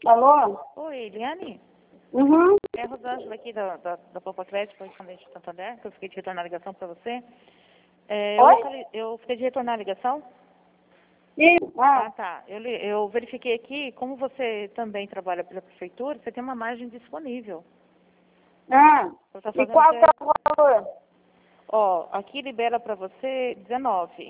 Alô? Oi, Eliane? Uhum. É a Rosângela aqui da Poupa Crédito, correspondente de Santander, que eu fiquei de retornar a ligação para você. Oi? Eu fiquei de retornar a ligação? Ah, Tá. Eu verifiquei aqui, como você também trabalha pela prefeitura, você tem uma margem disponível. Você tá e fazendo qual que é o valor? Ó, aqui libera para você 19.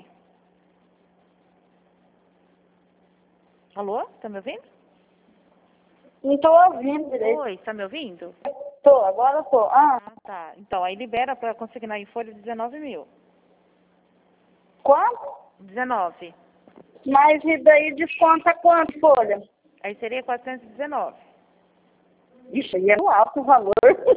Alô? Tá me ouvindo? Não estou ouvindo direito. Oi, tá me ouvindo? Agora tô. Tá. Então, aí libera para consignar em folha 19 mil. Quanto? 19. Mas e daí desconta quanto, folha? Aí seria 419. Isso aí é um alto valor.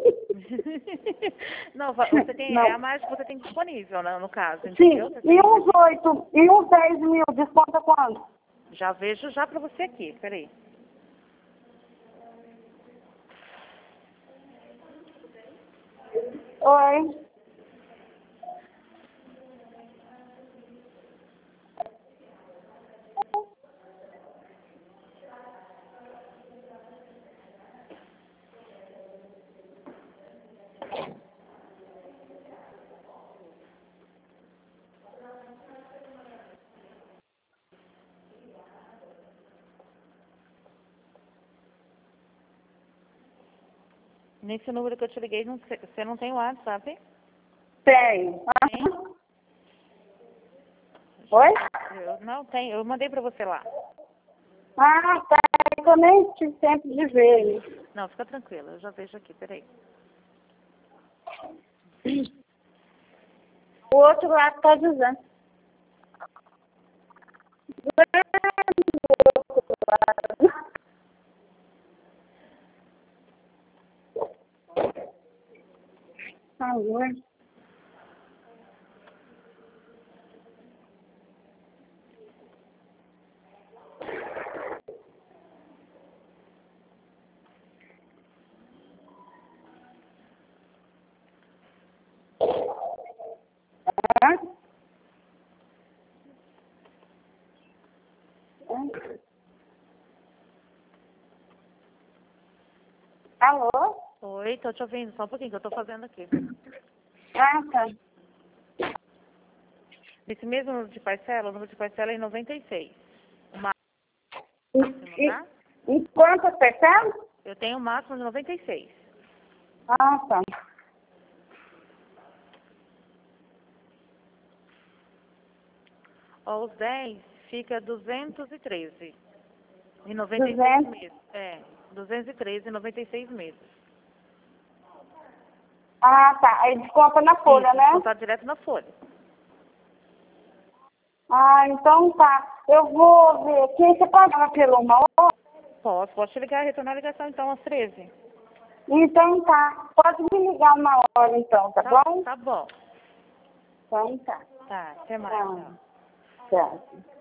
Não, você tem, Não. é a margem que você tem disponível, né, no caso, Sim, entendeu? Você e tem, uns 8, e uns 10 mil, desconta quanto? já vejo já para você aqui, peraí. Oi. Nesse número que eu te liguei, você não tem o WhatsApp? Tem. Tem? Oi? Não, tem. Eu mandei para você lá. Tá. É que eu nem tive tempo de ver. Não, fica tranquila, eu já vejo aqui, peraí. O outro lado está dizendo. Alô? Alô? Oi, tô te ouvindo, só um pouquinho que eu tô fazendo aqui. Tá. Esse mesmo número de parcela, o número de parcela é em 96. O máximo, E, tá? e quantas parcelas? Eu tenho o máximo de 96. Tá. Ó, os 10 fica 213. Em 96 200. meses. 213 em 96 meses. Tá. Aí desconta na folha, Isso, né? descontado direto na folha. Então tá. Eu vou ver aqui. Você pagava pelo uma hora? Posso te ligar, retornar a ligação então às 13. Então tá. Pode me ligar uma hora então, tá bom? Tá bom. Então tá. Tá, até mais. Tá. Tchau. Tchau.